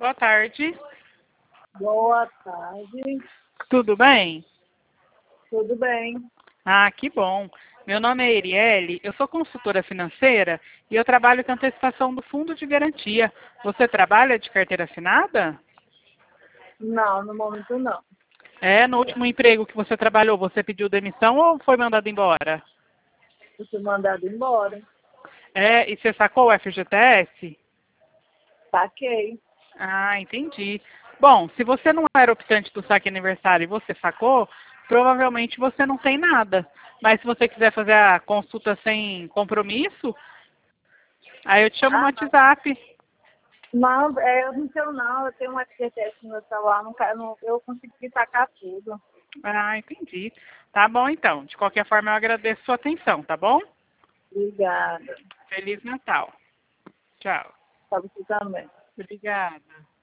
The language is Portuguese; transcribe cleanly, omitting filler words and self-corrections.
Boa tarde. Boa tarde. Tudo bem? Tudo bem? Ah, que bom. Meu nome é Erielle, eu sou consultora financeira e eu trabalho com antecipação do fundo de garantia. Você trabalha de carteira assinada? Não, no momento não. No último emprego que você trabalhou, você pediu demissão ou foi mandado embora? Eu fui mandado embora. E você sacou o FGTS? Saquei. Ah, entendi. Bom, se você não era optante do saque aniversário e você sacou, provavelmente você não tem nada. Mas se você quiser fazer a consulta sem compromisso, aí eu te chamo no WhatsApp. Não, eu não tenho não. Eu tenho um FGTS no meu celular. Eu consegui sacar tudo. Ah, entendi. Tá bom então. De qualquer forma, eu agradeço sua atenção, tá bom? Obrigada. Feliz Natal. Tchau. Para você também. Obrigada.